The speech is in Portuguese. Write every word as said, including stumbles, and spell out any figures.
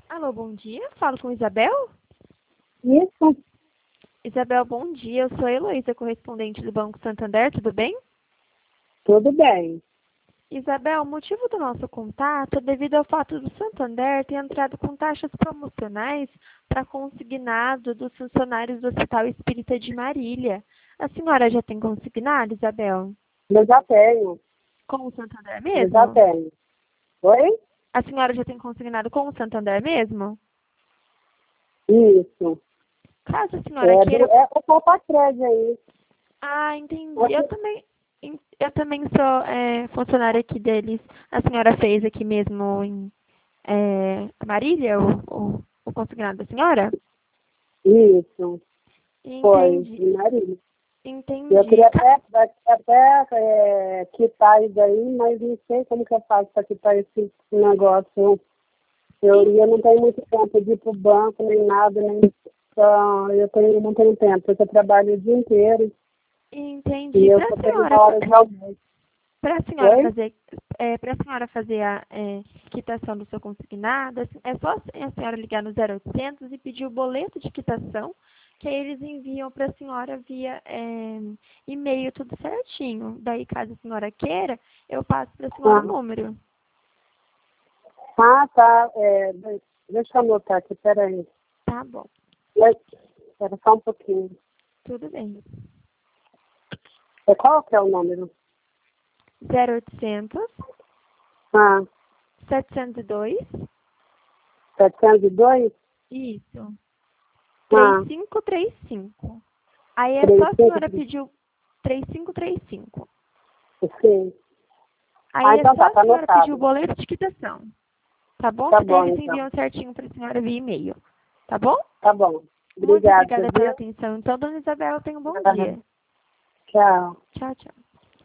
Alô, bom dia. Falo com Isabel? Isso, Isabel, bom dia. Eu sou a Heloísa, correspondente do Banco Santander, tudo bem? tudo bem. Isabel, o motivo do nosso contato é devido ao fato do Santander ter entrado com taxas promocionais para consignado dos funcionários do Hospital Espírita de Marília. A senhora já tem consignado, Isabel? Eu já tenho, Com o Santander eu já mesmo? tenho. Oi? A senhora já tem consignado com o Santander mesmo? Isso. Caso a senhora É, do, queira. é o Copa Crédito aí. Ah, entendi. Eu Você- também, eu também sou é, funcionária aqui deles. A senhora fez aqui mesmo em é, Marília, o, o, o consignado da senhora? Isso, foi, Entendi, de Marília. Eu entendi. queria Ca- até, até é, quitar isso aí, mas não sei como que eu faço para quitar esse negócio. Eu, en- eu não tenho muito tempo de ir para o banco, nem nada, nem só, eu tenho, não tenho tempo, porque eu trabalho o dia inteiro e Entendi. eu Para a só tenho senhora, uma hora de almoço. para a senhora Oi? fazer, é, para a senhora fazer a é, quitação do seu consignado, assim, é só a senhora ligar no zero oitocentos e pedir o boleto de quitação, que aí eles enviam para a senhora via é, e-mail tudo certinho. Daí, caso a senhora queira, eu passo para a senhora o Ah. número. Ah, tá. É, de- deixa eu anotar aqui, peraí. Tá bom, Espera só um pouquinho. tudo bem. É, qual que é o número? zero oitocentos, Ah, setecentos e dois, setecentos e dois? isso, Ah, três cinco três cinco. Aí é só três a cinco senhora três. pedir o três cinco três cinco. Sim. Ah, Aí é então só tá, a tá senhora pedir o anotado. boleto de quitação, tá bom? Tá Que daí bom, eles então. enviam certinho para a senhora via e-mail, tá bom? Tá bom. Muito Obrigada, obrigada pela viu? atenção. Então, dona Isabel, tenha um bom Ah, dia. tchau. Tchau, tchau.